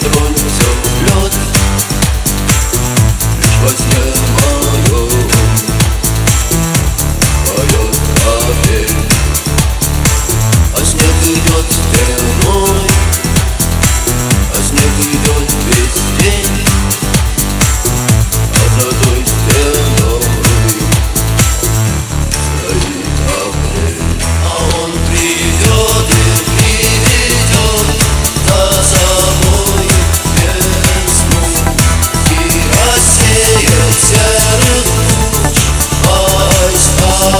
тронется лед, лишь во сне моем поет апрель. А снег идет стеной, а снег идет весь день, а за той стеной стоит апрель. А он придет и приведет за собой весну и рассеет серых туч войска.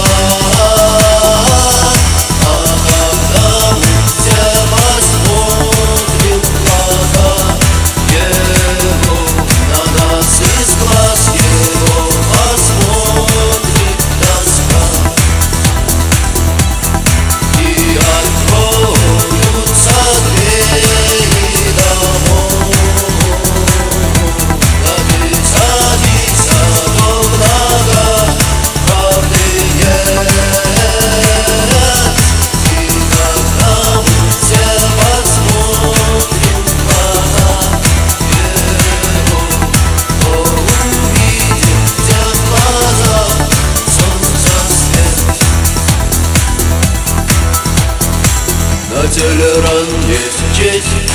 На теле ран есть честь,